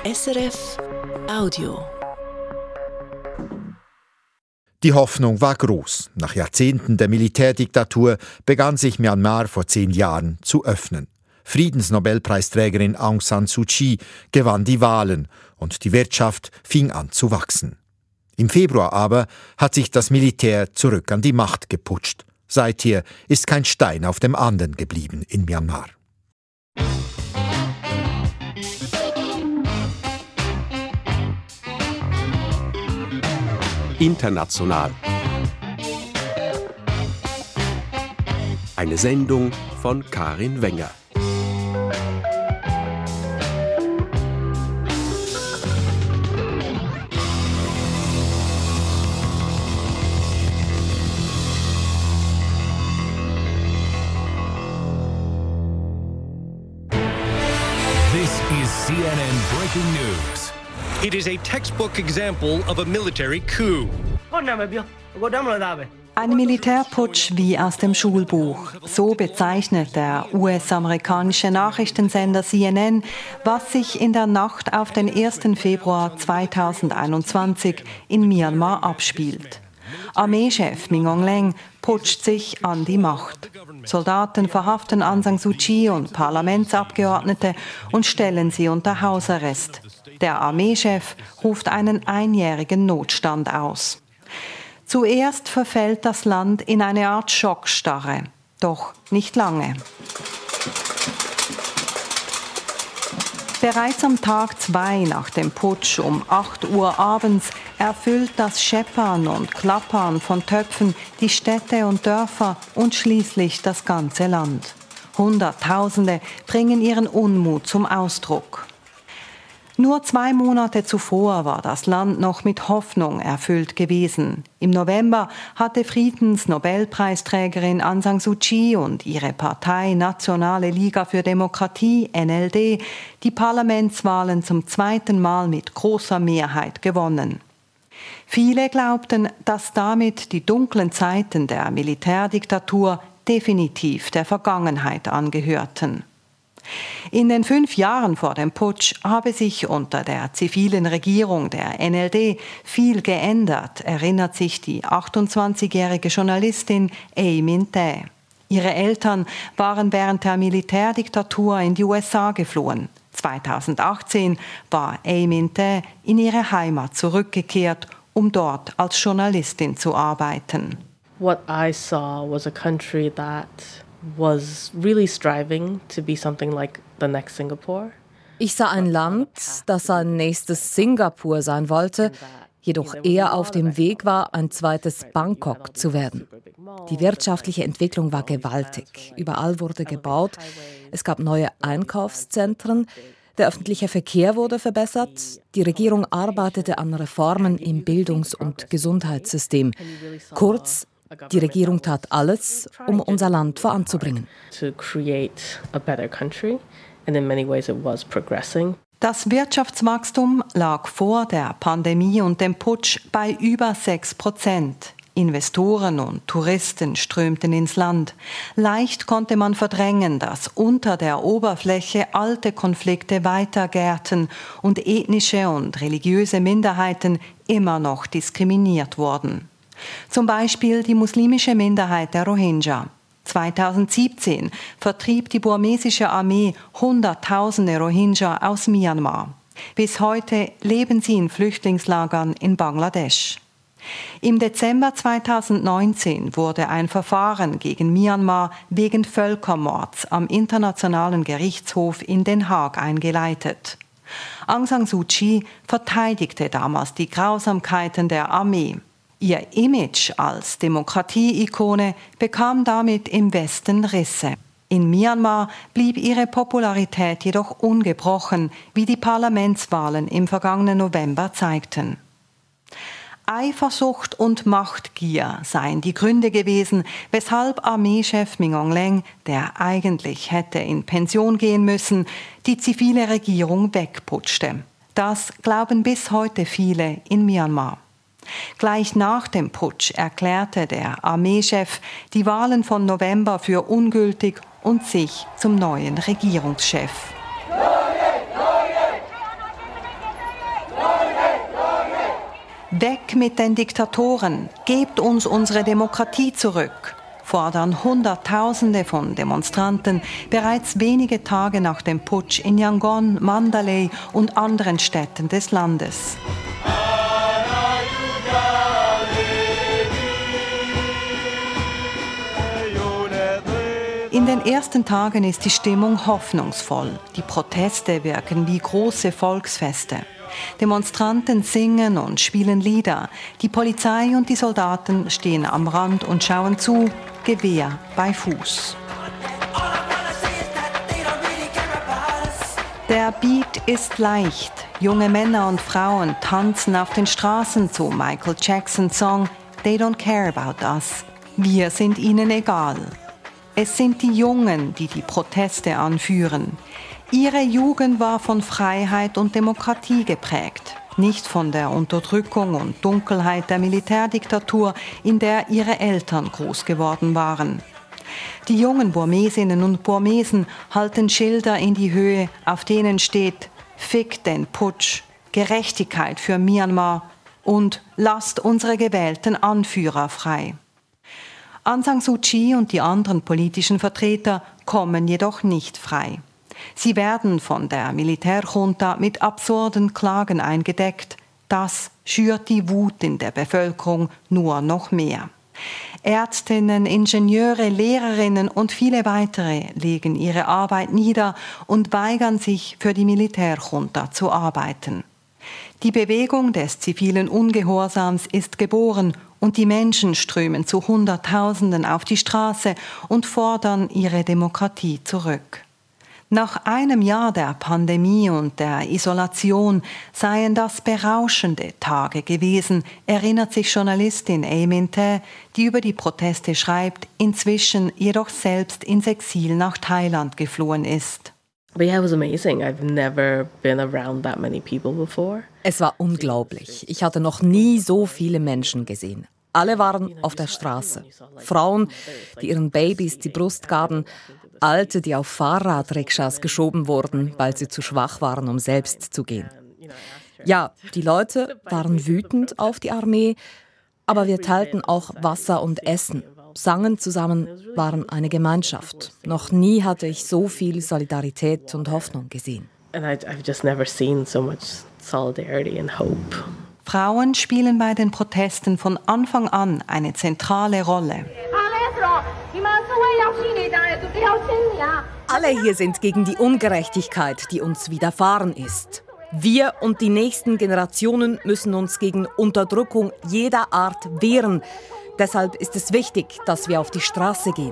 SRF Audio. Die Hoffnung war groß. Nach Jahrzehnten der Militärdiktatur begann sich Myanmar vor 10 Jahren zu öffnen. Friedensnobelpreisträgerin Aung San Suu Kyi gewann die Wahlen und die Wirtschaft fing an zu wachsen. Im Februar aber hat sich das Militär zurück an die Macht geputscht. Seither ist kein Stein auf dem anderen geblieben in Myanmar. International. Eine Sendung von Karin Wenger. This is CNN Breaking News. It is a textbook example of a military coup. Ein Militärputsch wie aus dem Schulbuch. So bezeichnet der US-amerikanische Nachrichtensender CNN, was sich in der Nacht auf den 1. Februar 2021 in Myanmar abspielt. Armeechef Min Aung Hlaing putscht sich an die Macht. Soldaten verhaften Aung San Suu Kyi und Parlamentsabgeordnete und stellen sie unter Hausarrest. Der Armeechef ruft einen einjährigen Notstand aus. Zuerst verfällt das Land in eine Art Schockstarre, doch nicht lange. Bereits am Tag 2 nach dem Putsch um 8 Uhr abends erfüllt das Scheppern und Klappern von Töpfen die Städte und Dörfer und schließlich das ganze Land. Hunderttausende bringen ihren Unmut zum Ausdruck. Nur 2 Monate zuvor war das Land noch mit Hoffnung erfüllt gewesen. Im November hatte Friedensnobelpreisträgerin Aung San Suu Kyi und ihre Partei Nationale Liga für Demokratie, NLD, die Parlamentswahlen zum 2. Mal mit großer Mehrheit gewonnen. Viele glaubten, dass damit die dunklen Zeiten der Militärdiktatur definitiv der Vergangenheit angehörten. In den 5 Jahren vor dem Putsch habe sich unter der zivilen Regierung der NLD viel geändert, erinnert sich die 28-jährige Journalistin Ay Min Tae. Ihre Eltern waren während der Militärdiktatur in die USA geflohen. 2018 war Ay Min Tae in ihre Heimat zurückgekehrt, um dort als Journalistin zu arbeiten. What I saw was a country that was really striving to be something like the next Singapore. Ich sah ein Land, das ein nächstes Singapur sein wollte, jedoch eher auf dem Weg war, ein zweites Bangkok zu werden. Die wirtschaftliche Entwicklung war gewaltig. Überall wurde gebaut. Es gab neue Einkaufszentren. Der öffentliche Verkehr wurde verbessert. Die Regierung arbeitete an Reformen im Bildungs- und Gesundheitssystem. Kurz, die Regierung tat alles, um unser Land voranzubringen. Das Wirtschaftswachstum lag vor der Pandemie und dem Putsch bei über 6%. Investoren und Touristen strömten ins Land. Leicht konnte man verdrängen, dass unter der Oberfläche alte Konflikte weitergärten und ethnische und religiöse Minderheiten immer noch diskriminiert wurden. Zum Beispiel die muslimische Minderheit der Rohingya. 2017 vertrieb die burmesische Armee Hunderttausende Rohingya aus Myanmar. Bis heute leben sie in Flüchtlingslagern in Bangladesch. Im Dezember 2019 wurde ein Verfahren gegen Myanmar wegen Völkermords am Internationalen Gerichtshof in Den Haag eingeleitet. Aung San Suu Kyi verteidigte damals die Grausamkeiten der Armee. Ihr Image als Demokratie-Ikone bekam damit im Westen Risse. In Myanmar blieb ihre Popularität jedoch ungebrochen, wie die Parlamentswahlen im vergangenen November zeigten. Eifersucht und Machtgier seien die Gründe gewesen, weshalb Armeechef Min Aung Hlaing, der eigentlich hätte in Pension gehen müssen, die zivile Regierung wegputschte. Das glauben bis heute viele in Myanmar. Gleich nach dem Putsch erklärte der Armeechef die Wahlen von November für ungültig und sich zum neuen Regierungschef. Weg mit den Diktatoren, gebt uns unsere Demokratie zurück, fordern Hunderttausende von Demonstranten bereits wenige Tage nach dem Putsch in Yangon, Mandalay und anderen Städten des Landes. In den ersten Tagen ist die Stimmung hoffnungsvoll. Die Proteste wirken wie große Volksfeste. Demonstranten singen und spielen Lieder. Die Polizei und die Soldaten stehen am Rand und schauen zu, Gewehr bei Fuß. Der Beat ist leicht. Junge Männer und Frauen tanzen auf den Straßen zu Michael Jacksons Song They Don't Care About Us. Wir sind ihnen egal. Es sind die Jungen, die die Proteste anführen. Ihre Jugend war von Freiheit und Demokratie geprägt, nicht von der Unterdrückung und Dunkelheit der Militärdiktatur, in der ihre Eltern groß geworden waren. Die jungen Burmesinnen und Burmesen halten Schilder in die Höhe, auf denen steht »Fick den Putsch«, »Gerechtigkeit für Myanmar« und »Lasst unsere gewählten Anführer frei«. Aung San Suu Kyi und die anderen politischen Vertreter kommen jedoch nicht frei. Sie werden von der Militärjunta mit absurden Klagen eingedeckt. Das schürt die Wut in der Bevölkerung nur noch mehr. Ärztinnen, Ingenieure, Lehrerinnen und viele weitere legen ihre Arbeit nieder und weigern sich, für die Militärjunta zu arbeiten. Die Bewegung des zivilen Ungehorsams ist geboren und die Menschen strömen zu Hunderttausenden auf die Straße und fordern ihre Demokratie zurück. Nach einem Jahr der Pandemie und der Isolation seien das berauschende Tage gewesen, erinnert sich Journalistin Amin Tae, die über die Proteste schreibt, inzwischen jedoch selbst ins Exil nach Thailand geflohen ist. But yeah, it was amazing. I've never been around that many people before. Es war unglaublich. Ich hatte noch nie so viele Menschen gesehen. Alle waren auf der Straße. Frauen, die ihren Babys die Brust gaben, Alte, die auf Fahrradrikschas geschoben wurden, weil sie zu schwach waren, um selbst zu gehen. Ja, die Leute waren wütend auf die Armee, aber wir teilten auch Wasser und Essen, sangen zusammen, waren eine Gemeinschaft. Noch nie hatte ich so viel Solidarität und Hoffnung gesehen. And I've just never seen so much solidarity and hope. Frauen spielen bei den Protesten von Anfang an eine zentrale Rolle. Alle hier sind gegen die Ungerechtigkeit, die uns widerfahren ist. Wir und die nächsten Generationen müssen uns gegen Unterdrückung jeder Art wehren. Deshalb ist es wichtig, dass wir auf die Straße gehen.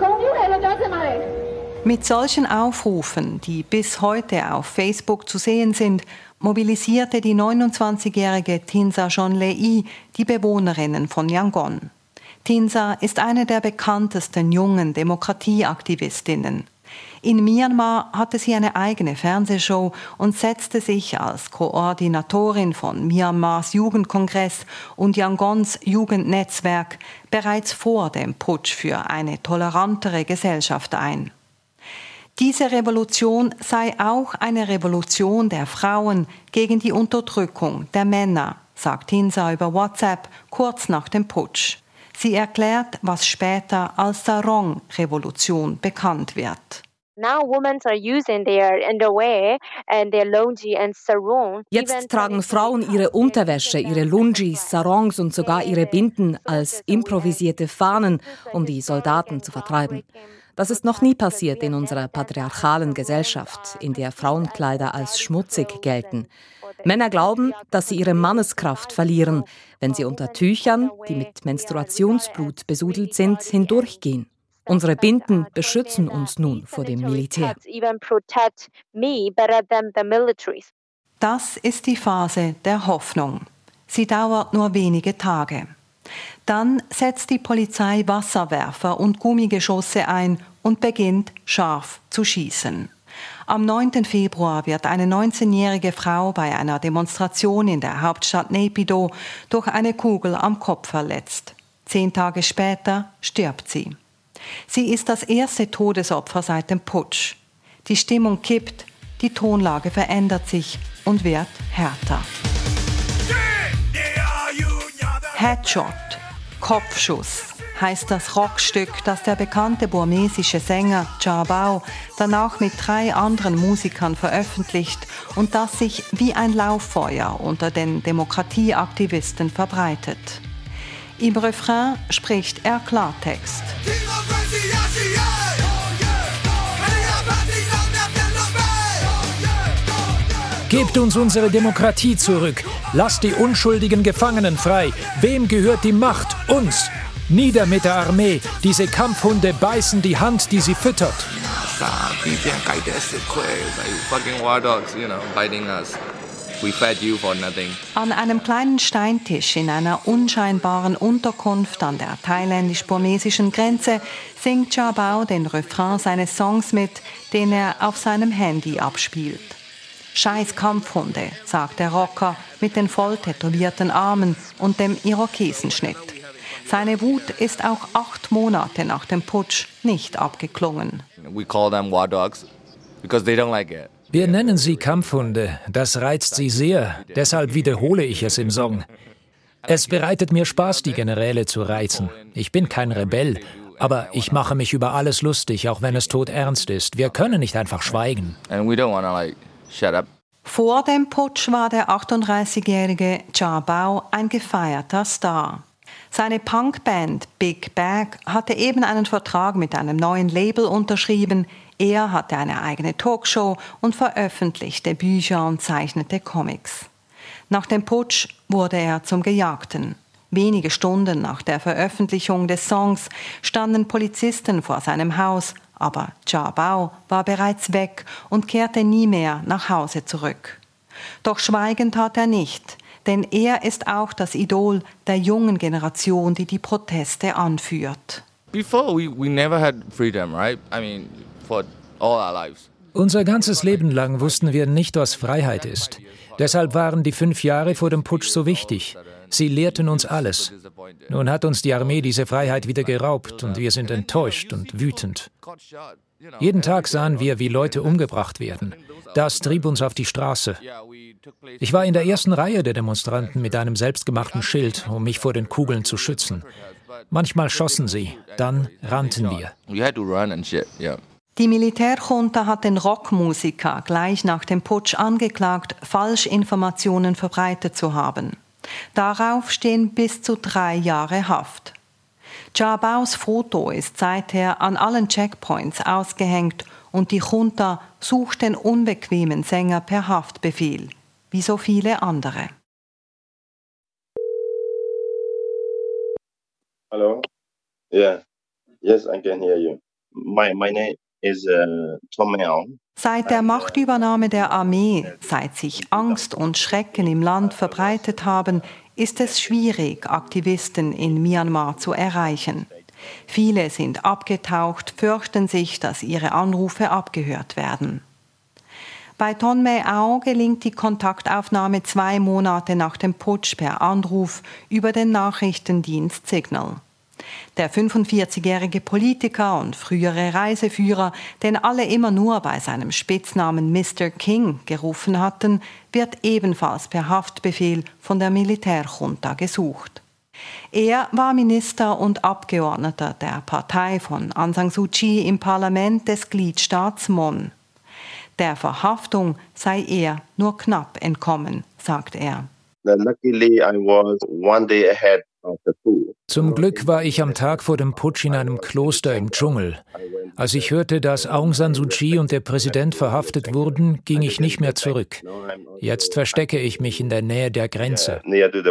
Mit solchen Aufrufen, die bis heute auf Facebook zu sehen sind, mobilisierte die 29-jährige Tinsa Jonlei die Bewohnerinnen von Yangon. Tinsa ist eine der bekanntesten jungen Demokratieaktivistinnen. In Myanmar hatte sie eine eigene Fernsehshow und setzte sich als Koordinatorin von Myanmars Jugendkongress und Yangons Jugendnetzwerk bereits vor dem Putsch für eine tolerantere Gesellschaft ein. Diese Revolution sei auch eine Revolution der Frauen gegen die Unterdrückung der Männer, sagt Tinsa über WhatsApp kurz nach dem Putsch. Sie erklärt, was später als Sarong-Revolution bekannt wird. Jetzt tragen Frauen ihre Unterwäsche, ihre Lungis, Sarongs und sogar ihre Binden als improvisierte Fahnen, um die Soldaten zu vertreiben. Das ist noch nie passiert in unserer patriarchalen Gesellschaft, in der Frauenkleider als schmutzig gelten. Männer glauben, dass sie ihre Manneskraft verlieren, wenn sie unter Tüchern, die mit Menstruationsblut besudelt sind, hindurchgehen. Unsere Binden beschützen uns nun vor dem Militär. Das ist die Phase der Hoffnung. Sie dauert nur wenige Tage. Dann setzt die Polizei Wasserwerfer und Gummigeschosse ein und beginnt scharf zu schießen. Am 9. Februar wird eine 19-jährige Frau bei einer Demonstration in der Hauptstadt Naypyidaw durch eine Kugel am Kopf verletzt. 10 Tage später stirbt sie. Sie ist das erste Todesopfer seit dem Putsch. Die Stimmung kippt, die Tonlage verändert sich und wird härter. Headshot, Kopfschuss, heißt das Rockstück, das der bekannte burmesische Sänger Cha Bao danach mit 3 anderen Musikern veröffentlicht und das sich wie ein Lauffeuer unter den Demokratieaktivisten verbreitet. Im Refrain spricht er Klartext. Gebt uns unsere Demokratie zurück. Lasst die unschuldigen Gefangenen frei. Wem gehört die Macht? Uns. Nieder mit der Armee. Diese Kampfhunde beißen die Hand, die sie füttert. An einem kleinen Steintisch in einer unscheinbaren Unterkunft an der thailändisch-burmesischen Grenze singt Cha Bao den Refrain seines Songs mit, den er auf seinem Handy abspielt. »Scheiß Kampfhunde«, sagt der Rocker mit den voll tätowierten Armen und dem Irokesenschnitt. Seine Wut ist auch 8 Monate nach dem Putsch nicht abgeklungen. Wir nennen sie Kampfhunde. Das reizt sie sehr. Deshalb wiederhole ich es im Song. Es bereitet mir Spaß, die Generäle zu reizen. Ich bin kein Rebell, aber ich mache mich über alles lustig, auch wenn es todernst ist. Wir können nicht einfach schweigen. Vor dem Putsch war der 38-jährige Cha Bao ein gefeierter Star. Seine Punkband Big Bag hatte eben einen Vertrag mit einem neuen Label unterschrieben. Er hatte eine eigene Talkshow und veröffentlichte Bücher und zeichnete Comics. Nach dem Putsch wurde er zum Gejagten. Wenige Stunden nach der Veröffentlichung des Songs standen Polizisten vor seinem Haus, aber Cha Bao war bereits weg und kehrte nie mehr nach Hause zurück. Doch schweigen tat er nicht, denn er ist auch das Idol der jungen Generation, die die Proteste anführt. Unser ganzes Leben lang wussten wir nicht, was Freiheit ist. Deshalb waren die 5 Jahre vor dem Putsch so wichtig. Sie lehrten uns alles. Nun hat uns die Armee diese Freiheit wieder geraubt und wir sind enttäuscht und wütend. Jeden Tag sahen wir, wie Leute umgebracht werden. Das trieb uns auf die Straße. Ich war in der ersten Reihe der Demonstranten mit einem selbstgemachten Schild, um mich vor den Kugeln zu schützen. Manchmal schossen sie, dann rannten wir. Die Militärjunta hat den Rockmusiker gleich nach dem Putsch angeklagt, Falschinformationen verbreitet zu haben. Darauf stehen bis zu 3 Jahre Haft. Cha Baos Foto ist seither an allen Checkpoints ausgehängt und die Junta sucht den unbequemen Sänger per Haftbefehl, wie so viele andere. Hello? Yeah. Yes, I can hear you. My name is Tom Mao. Seit der Machtübernahme der Armee, seit sich Angst und Schrecken im Land verbreitet haben, ist es schwierig, Aktivisten in Myanmar zu erreichen. Viele sind abgetaucht, fürchten sich, dass ihre Anrufe abgehört werden. Bei Ton Mao gelingt die Kontaktaufnahme 2 Monate nach dem Putsch per Anruf über den Nachrichtendienst Signal. Der 45-jährige Politiker und frühere Reiseführer, den alle immer nur bei seinem Spitznamen Mr. King gerufen hatten, wird ebenfalls per Haftbefehl von der Militärjunta gesucht. Er war Minister und Abgeordneter der Partei von Aung San Suu Kyi im Parlament des Gliedstaats Mon. Der Verhaftung sei er nur knapp entkommen, sagt er. Luckily, I was 1 day ahead. Zum Glück war ich am Tag vor dem Putsch in einem Kloster im Dschungel. Als ich hörte, dass Aung San Suu Kyi und der Präsident verhaftet wurden, ging ich nicht mehr zurück. Jetzt verstecke ich mich in der Nähe der Grenze.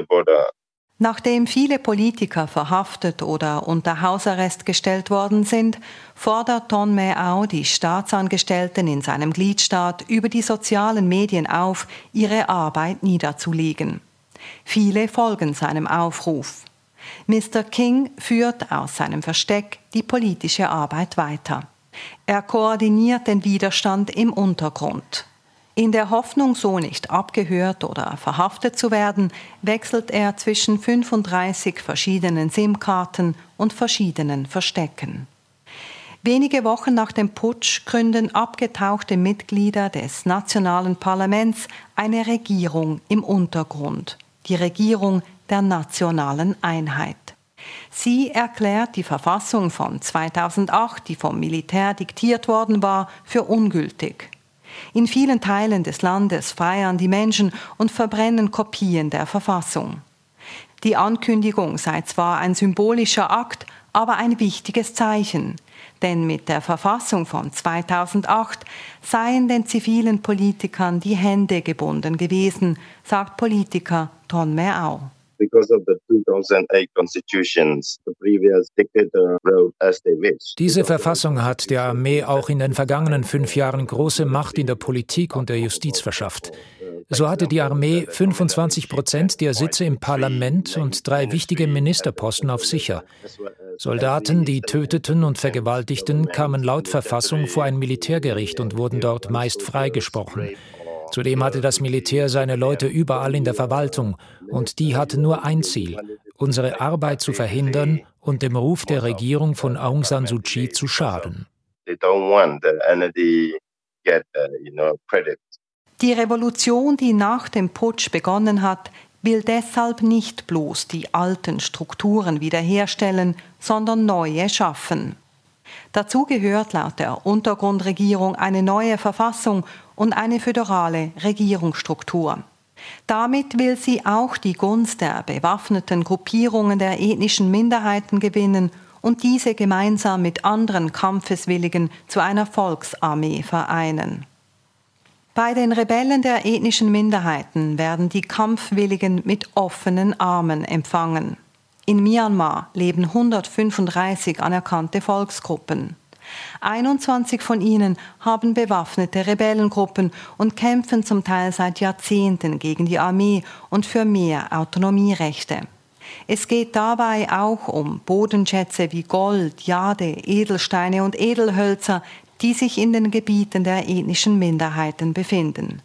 Nachdem viele Politiker verhaftet oder unter Hausarrest gestellt worden sind, fordert Ton Mao die Staatsangestellten in seinem Gliedstaat über die sozialen Medien auf, ihre Arbeit niederzulegen. Viele folgen seinem Aufruf. Mr. King führt aus seinem Versteck die politische Arbeit weiter. Er koordiniert den Widerstand im Untergrund. In der Hoffnung, so nicht abgehört oder verhaftet zu werden, wechselt er zwischen 35 verschiedenen SIM-Karten und verschiedenen Verstecken. Wenige Wochen nach dem Putsch gründen abgetauchte Mitglieder des nationalen Parlaments eine Regierung im Untergrund. die Regierung der nationalen Einheit. Sie erklärt die Verfassung von 2008, die vom Militär diktiert worden war, für ungültig. In vielen Teilen des Landes feiern die Menschen und verbrennen Kopien der Verfassung. Die Ankündigung sei zwar ein symbolischer Akt, aber ein wichtiges Zeichen. Denn mit der Verfassung von 2008 seien den zivilen Politikern die Hände gebunden gewesen, sagt Politiker Ton Meao. Because of the 2008 constitutions, the previous dictator wrote as they wish. Diese Verfassung hat der Armee auch in den vergangenen 5 Jahren große Macht in der Politik und der Justiz verschafft. So hatte die Armee 25% der Sitze im Parlament und 3 wichtige Ministerposten auf sicher. Soldaten, die töteten und vergewaltigten, kamen laut Verfassung vor ein Militärgericht und wurden dort meist freigesprochen. Zudem hatte das Militär seine Leute überall in der Verwaltung und die hatten nur ein Ziel, unsere Arbeit zu verhindern und dem Ruf der Regierung von Aung San Suu Kyi zu schaden. Die Revolution, die nach dem Putsch begonnen hat, will deshalb nicht bloß die alten Strukturen wiederherstellen, sondern neue schaffen. Dazu gehört laut der Untergrundregierung eine neue Verfassung und eine föderale Regierungsstruktur. Damit will sie auch die Gunst der bewaffneten Gruppierungen der ethnischen Minderheiten gewinnen und diese gemeinsam mit anderen Kampfeswilligen zu einer Volksarmee vereinen. Bei den Rebellen der ethnischen Minderheiten werden die Kampfwilligen mit offenen Armen empfangen. In Myanmar leben 135 anerkannte Volksgruppen. 21 von ihnen haben bewaffnete Rebellengruppen und kämpfen zum Teil seit Jahrzehnten gegen die Armee und für mehr Autonomierechte. Es geht dabei auch um Bodenschätze wie Gold, Jade, Edelsteine und Edelhölzer, die sich in den Gebieten der ethnischen Minderheiten befinden.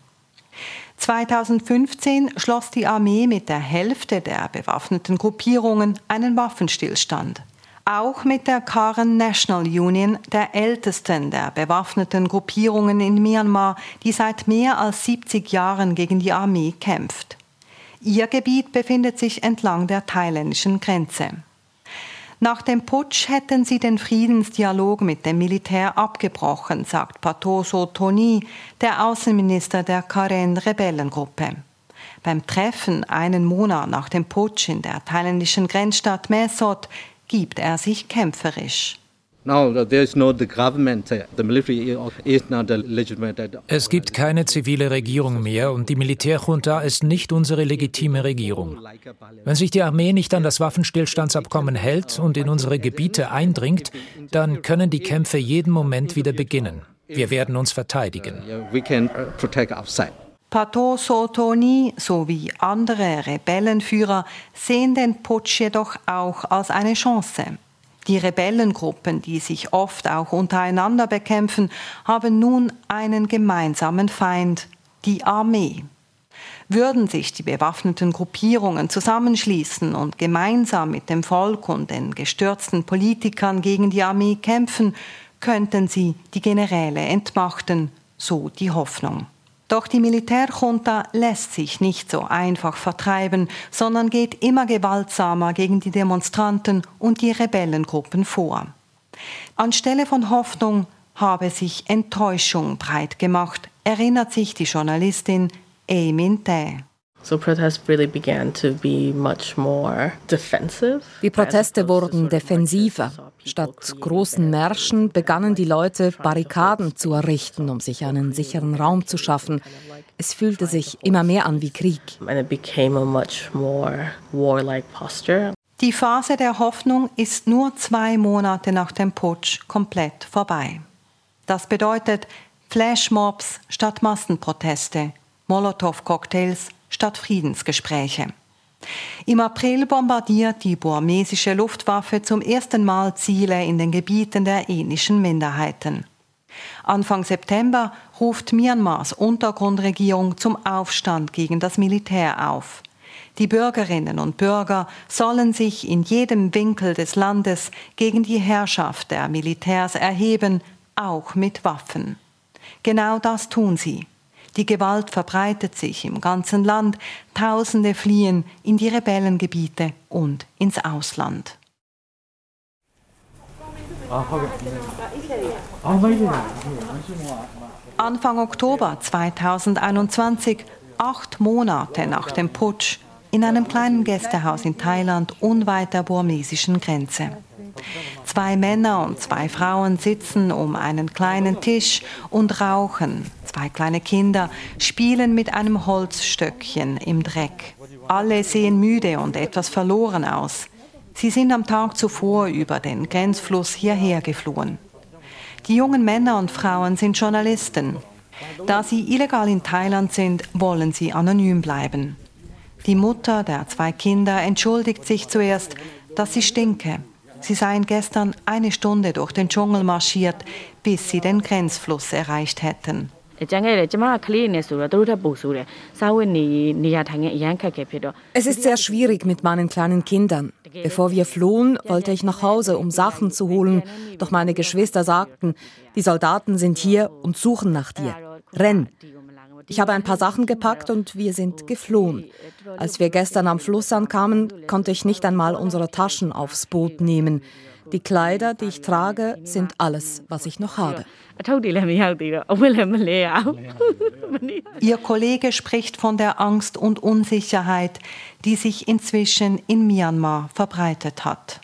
2015 schloss die Armee mit der Hälfte der bewaffneten Gruppierungen einen Waffenstillstand. Auch mit der Karen National Union, der ältesten der bewaffneten Gruppierungen in Myanmar, die seit mehr als 70 Jahren gegen die Armee kämpft. Ihr Gebiet befindet sich entlang der thailändischen Grenze. Nach dem Putsch hätten sie den Friedensdialog mit dem Militär abgebrochen, sagt Pato Sotoni, der Außenminister der Karen-Rebellengruppe. Beim Treffen einen Monat nach dem Putsch in der thailändischen Grenzstadt Mae Sot gibt er sich kämpferisch. Es gibt keine zivile Regierung mehr und die Militärjunta ist nicht unsere legitime Regierung. Wenn sich die Armee nicht an das Waffenstillstandsabkommen hält und in unsere Gebiete eindringt, dann können die Kämpfe jeden Moment wieder beginnen. Wir werden uns verteidigen. Pato Sotoni sowie andere Rebellenführer sehen den Putsch jedoch auch als eine Chance. Die Rebellengruppen, die sich oft auch untereinander bekämpfen, haben nun einen gemeinsamen Feind, die Armee. Würden sich die bewaffneten Gruppierungen zusammenschließen und gemeinsam mit dem Volk und den gestürzten Politikern gegen die Armee kämpfen, könnten sie die Generäle entmachten, so die Hoffnung. Doch die Militärjunta lässt sich nicht so einfach vertreiben, sondern geht immer gewaltsamer gegen die Demonstranten und die Rebellengruppen vor. Anstelle von Hoffnung habe sich Enttäuschung breit gemacht, erinnert sich die Journalistin Ae Min Tae. Die Proteste wurden defensiver. Statt großen Märschen begannen die Leute, Barrikaden zu errichten, um sich einen sicheren Raum zu schaffen. Es fühlte sich immer mehr an wie Krieg. Die Phase der Hoffnung ist nur 2 Monate nach dem Putsch komplett vorbei. Das bedeutet Flashmobs statt Massenproteste, Molotow-Cocktails statt Friedensgespräche. Im April bombardiert die burmesische Luftwaffe zum ersten Mal Ziele in den Gebieten der ethnischen Minderheiten. Anfang September ruft Myanmars Untergrundregierung zum Aufstand gegen das Militär auf. Die Bürgerinnen und Bürger sollen sich in jedem Winkel des Landes gegen die Herrschaft der Militärs erheben, auch mit Waffen. Genau das tun sie. Die Gewalt verbreitet sich im ganzen Land. Tausende fliehen in die Rebellengebiete und ins Ausland. Anfang Oktober 2021, 8 Monate nach dem Putsch, in einem kleinen Gästehaus in Thailand unweit der burmesischen Grenze. 2 Männer und 2 Frauen sitzen um einen kleinen Tisch und rauchen. 2 kleine Kinder spielen mit einem Holzstöckchen im Dreck. Alle sehen müde und etwas verloren aus. Sie sind am Tag zuvor über den Grenzfluss hierher geflohen. Die jungen Männer und Frauen sind Journalisten. Da sie illegal in Thailand sind, wollen sie anonym bleiben. Die Mutter der 2 Kinder entschuldigt sich zuerst, dass sie stinke. Sie seien gestern 1 Stunde durch den Dschungel marschiert, bis sie den Grenzfluss erreicht hätten. Es ist sehr schwierig mit meinen kleinen Kindern. Bevor wir flohen, wollte ich nach Hause, um Sachen zu holen. Doch meine Geschwister sagten, die Soldaten sind hier und suchen nach dir. Renn! Ich habe ein paar Sachen gepackt und wir sind geflohen. Als wir gestern am Fluss ankamen, konnte ich nicht einmal unsere Taschen aufs Boot nehmen. Die Kleider, die ich trage, sind alles, was ich noch habe. Ihr Kollege spricht von der Angst und Unsicherheit, die sich inzwischen in Myanmar verbreitet hat.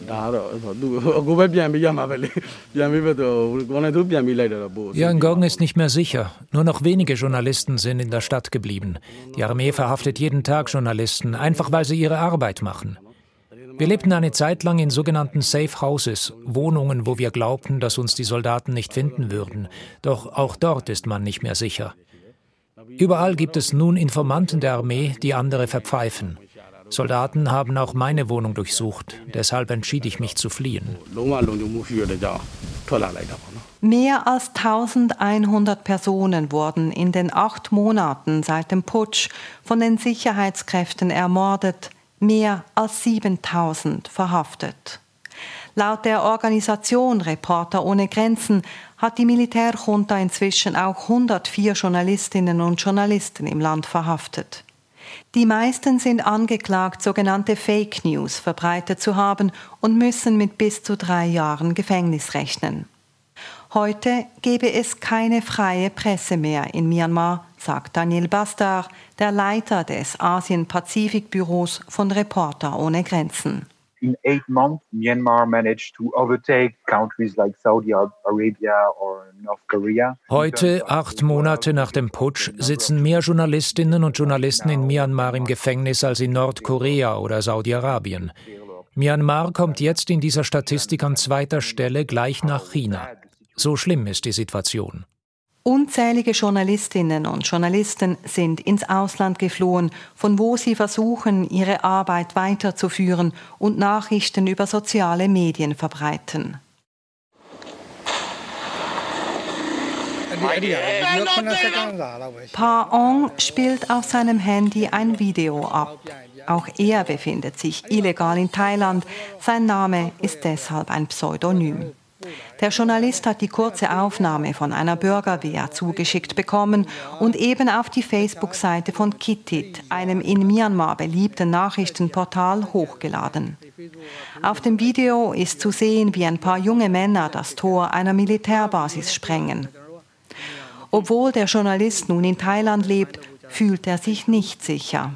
Yangon ist nicht mehr sicher. Nur noch wenige Journalisten sind in der Stadt geblieben. Die Armee verhaftet jeden Tag Journalisten, einfach weil sie ihre Arbeit machen. Wir lebten eine Zeit lang in sogenannten Safe Houses, Wohnungen, wo wir glaubten, dass uns die Soldaten nicht finden würden. Doch auch dort ist man nicht mehr sicher. Überall gibt es nun Informanten der Armee, die andere verpfeifen. Soldaten haben auch meine Wohnung durchsucht. Deshalb entschied ich mich zu fliehen. Mehr als 1100 Personen wurden in den 8 Monaten seit dem Putsch von den Sicherheitskräften ermordet, mehr als 7000 verhaftet. Laut der Organisation Reporter ohne Grenzen hat die Militärjunta inzwischen auch 104 Journalistinnen und Journalisten im Land verhaftet. Die meisten sind angeklagt, sogenannte Fake News verbreitet zu haben und müssen mit bis zu 3 Jahren Gefängnis rechnen. Heute gebe es keine freie Presse mehr in Myanmar, sagt Daniel Bastar, der Leiter des Asien-Pazifik-Büros von Reporter ohne Grenzen. In 8 months, Myanmar managed to overtake countries like Saudi Arabia or North Korea. Heute, 8 Monate nach dem Putsch, sitzen mehr Journalistinnen und Journalisten in Myanmar im Gefängnis als in Nordkorea oder Saudi-Arabien. Myanmar kommt jetzt in dieser Statistik an 2. Stelle gleich nach China. So schlimm ist die Situation. Unzählige Journalistinnen und Journalisten sind ins Ausland geflohen, von wo sie versuchen, ihre Arbeit weiterzuführen und Nachrichten über soziale Medien verbreiten. Pa Ong spielt auf seinem Handy ein Video ab. Auch er befindet sich illegal in Thailand. Sein Name ist deshalb ein Pseudonym. Der Journalist hat die kurze Aufnahme von einer Bürgerwehr zugeschickt bekommen und eben auf die Facebook-Seite von Kitit, einem in Myanmar beliebten Nachrichtenportal, hochgeladen. Auf dem Video ist zu sehen, wie ein paar junge Männer das Tor einer Militärbasis sprengen. Obwohl der Journalist nun in Thailand lebt, fühlt er sich nicht sicher.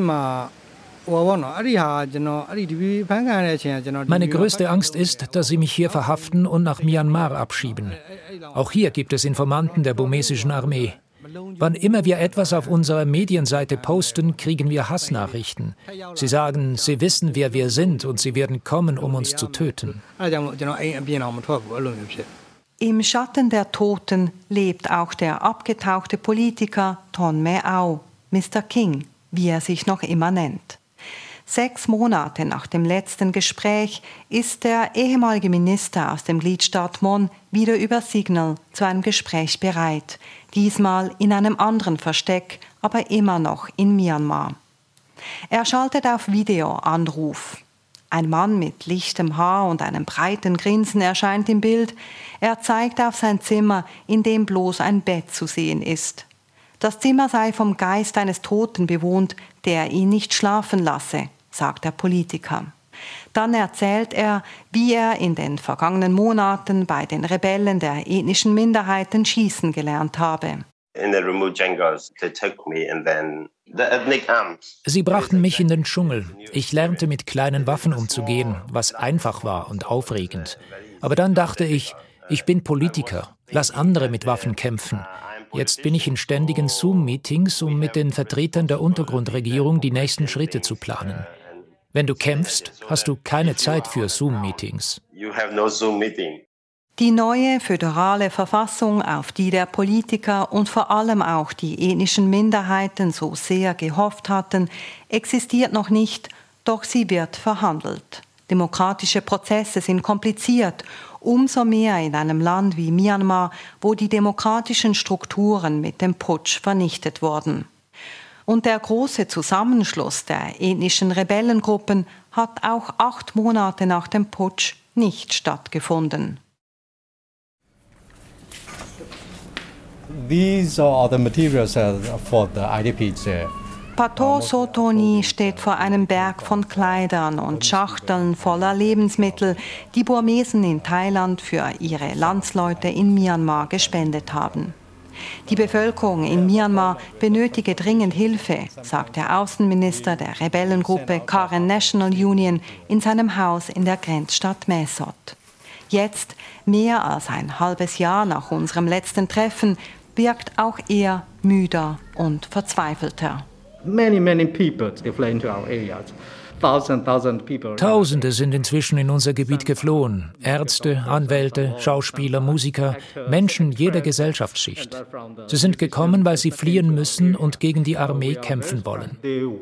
Meine größte Angst ist, dass sie mich hier verhaften und nach Myanmar abschieben. Auch hier gibt es Informanten der burmesischen Armee. Wann immer wir etwas auf unserer Medienseite posten, kriegen wir Hassnachrichten. Sie sagen, sie wissen, wer wir sind und sie werden kommen, um uns zu töten. Im Schatten der Toten lebt auch der abgetauchte Politiker Ton Me Au, Mr. King, wie er sich noch immer nennt. 6 Monate nach dem letzten Gespräch ist der ehemalige Minister aus dem Gliedstaat Mon wieder über Signal zu einem Gespräch bereit. Diesmal in einem anderen Versteck, aber immer noch in Myanmar. Er schaltet auf Videoanruf. Ein Mann mit lichtem Haar und einem breiten Grinsen erscheint im Bild. Er zeigt auf sein Zimmer, in dem bloß ein Bett zu sehen ist. Das Zimmer sei vom Geist eines Toten bewohnt, der ihn nicht schlafen lasse, sagt der Politiker. Dann erzählt er, wie er in den vergangenen Monaten bei den Rebellen der ethnischen Minderheiten schießen gelernt habe. Sie brachten mich in den Dschungel. Ich lernte mit kleinen Waffen umzugehen, was einfach war und aufregend. Aber dann dachte ich, ich bin Politiker, lass andere mit Waffen kämpfen. Jetzt bin ich in ständigen Zoom-Meetings, um mit den Vertretern der Untergrundregierung die nächsten Schritte zu planen. Wenn du kämpfst, hast du keine Zeit für Zoom-Meetings. Die neue föderale Verfassung, auf die der Politiker und vor allem auch die ethnischen Minderheiten so sehr gehofft hatten, existiert noch nicht, doch sie wird verhandelt. Demokratische Prozesse sind kompliziert, umso mehr in einem Land wie Myanmar, wo die demokratischen Strukturen mit dem Putsch vernichtet wurden. Und der große Zusammenschluss der ethnischen Rebellengruppen hat auch 8 Monate nach dem Putsch nicht stattgefunden. These are the materials for the IDPs. Pato Sotoni steht vor einem Berg von Kleidern und Schachteln voller Lebensmittel, die Burmesen in Thailand für ihre Landsleute in Myanmar gespendet haben. Die Bevölkerung in Myanmar benötige dringend Hilfe, sagt der Außenminister der Rebellengruppe Karen National Union in seinem Haus in der Grenzstadt Mae Sot. Jetzt, mehr als ein halbes Jahr nach unserem letzten Treffen, wirkt auch er müder und verzweifelter. Many people they fly into our areas. Thousand people. Tausende sind inzwischen in unser Gebiet geflohen. Ärzte, Anwälte, Schauspieler, Musiker, Menschen jeder Gesellschaftsschicht. Sie sind gekommen, weil sie fliehen müssen und gegen die Armee kämpfen wollen.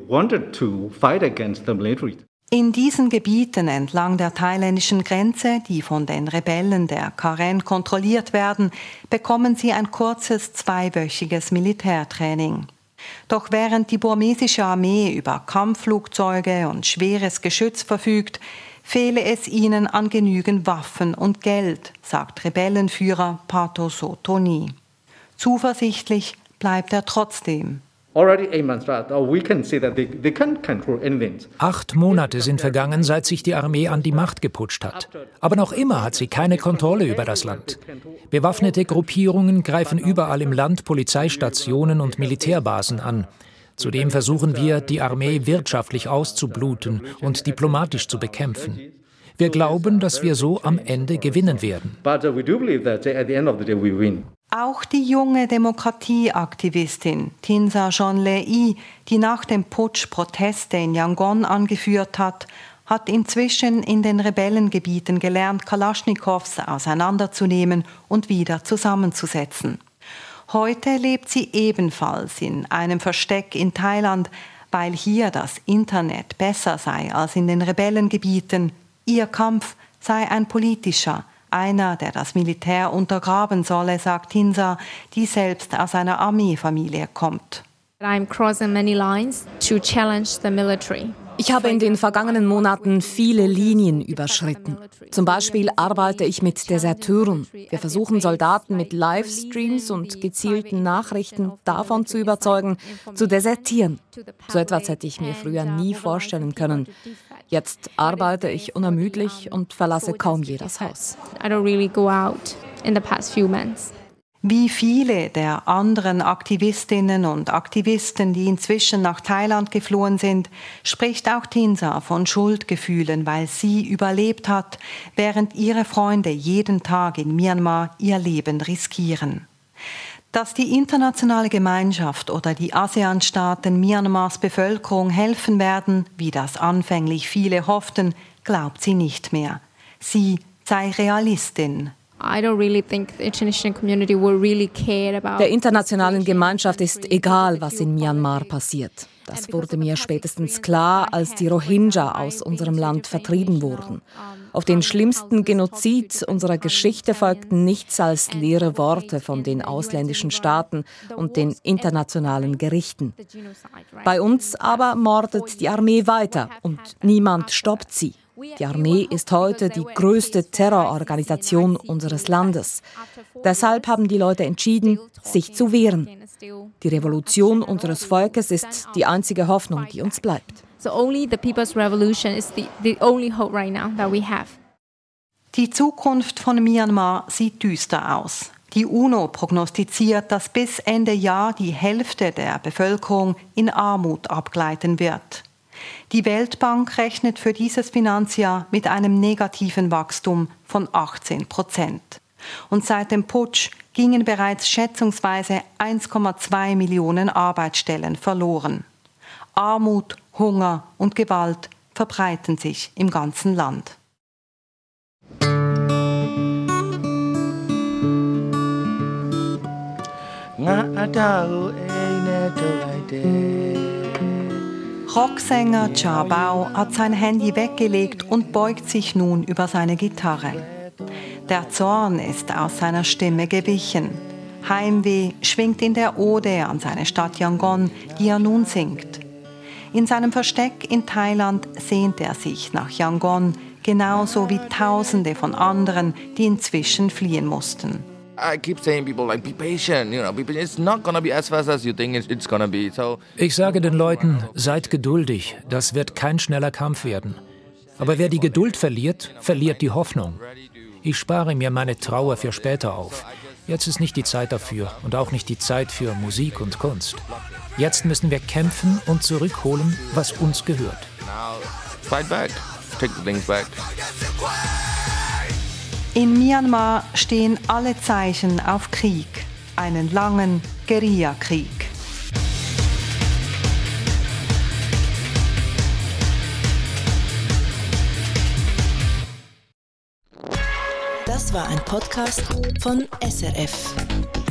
In diesen Gebieten entlang der thailändischen Grenze, die von den Rebellen der Karen kontrolliert werden, bekommen sie ein kurzes 2-wöchiges Militärtraining. Doch während die burmesische Armee über Kampfflugzeuge und schweres Geschütz verfügt, fehle es ihnen an genügend Waffen und Geld, sagt Rebellenführer Pato Sotoni. Zuversichtlich bleibt er trotzdem. 8 Monate sind vergangen, seit sich die Armee an die Macht geputscht hat. Aber noch immer hat sie keine Kontrolle über das Land. Bewaffnete Gruppierungen greifen überall im Land Polizeistationen und Militärbasen an. Zudem versuchen wir, die Armee wirtschaftlich auszubluten und diplomatisch zu bekämpfen. Wir glauben, dass wir so am Ende gewinnen werden. Auch die junge Demokratieaktivistin Tinsa Jonlei, die nach dem Putsch Proteste in Yangon angeführt hat, hat inzwischen in den Rebellengebieten gelernt, Kalaschnikows auseinanderzunehmen und wieder zusammenzusetzen. Heute lebt sie ebenfalls in einem Versteck in Thailand, weil hier das Internet besser sei als in den Rebellengebieten. Ihr Kampf sei ein politischer, einer, der das Militär untergraben solle, sagt Tinsa, die selbst aus einer Armeefamilie kommt. Ich habe in den vergangenen Monaten viele Linien überschritten. Zum Beispiel arbeite ich mit Deserteuren. Wir versuchen Soldaten mit Livestreams und gezielten Nachrichten davon zu überzeugen, zu desertieren. So etwas hätte ich mir früher nie vorstellen können. Jetzt arbeite ich unermüdlich und verlasse kaum je das Haus. Wie viele der anderen Aktivistinnen und Aktivisten, die inzwischen nach Thailand geflohen sind, spricht auch Tinsa von Schuldgefühlen, weil sie überlebt hat, während ihre Freunde jeden Tag in Myanmar ihr Leben riskieren. Dass die internationale Gemeinschaft oder die ASEAN-Staaten Myanmars Bevölkerung helfen werden, wie das anfänglich viele hofften, glaubt sie nicht mehr. Sie sei Realistin. Der internationalen Gemeinschaft ist egal, was in Myanmar passiert. Das wurde mir spätestens klar, als die Rohingya aus unserem Land vertrieben wurden. Auf den schlimmsten Genozid unserer Geschichte folgten nichts als leere Worte von den ausländischen Staaten und den internationalen Gerichten. Bei uns aber mordet die Armee weiter und niemand stoppt sie. Die Armee ist heute die größte Terrororganisation unseres Landes. Deshalb haben die Leute entschieden, sich zu wehren. Die Revolution unseres Volkes ist die einzige Hoffnung, die uns bleibt. So only the people's revolution is the only hope right now that we have. Die Zukunft von Myanmar sieht düster aus. Die UNO prognostiziert, dass bis Ende Jahr die Hälfte der Bevölkerung in Armut abgleiten wird. Die Weltbank rechnet für dieses Finanzjahr mit einem negativen Wachstum von 18%. Und seit dem Putsch gingen bereits schätzungsweise 1,2 Millionen Arbeitsstellen verloren. Armut, Hunger und Gewalt verbreiten sich im ganzen Land. Rocksänger Cha Bao hat sein Handy weggelegt und beugt sich nun über seine Gitarre. Der Zorn ist aus seiner Stimme gewichen. Heimweh schwingt in der Ode an seine Stadt Yangon, die er nun singt. In seinem Versteck in Thailand sehnt er sich nach Yangon, genauso wie Tausende von anderen, die inzwischen fliehen mussten. Ich sage den Leuten, seid geduldig, das wird kein schneller Kampf werden. Aber wer die Geduld verliert, verliert die Hoffnung. Ich spare mir meine Trauer für später auf. Jetzt ist nicht die Zeit dafür und auch nicht die Zeit für Musik und Kunst. Jetzt müssen wir kämpfen und zurückholen, was uns gehört. Fight back. Take the things back. In Myanmar stehen alle Zeichen auf Krieg, einen langen Guerillakrieg. Das war ein Podcast von SRF.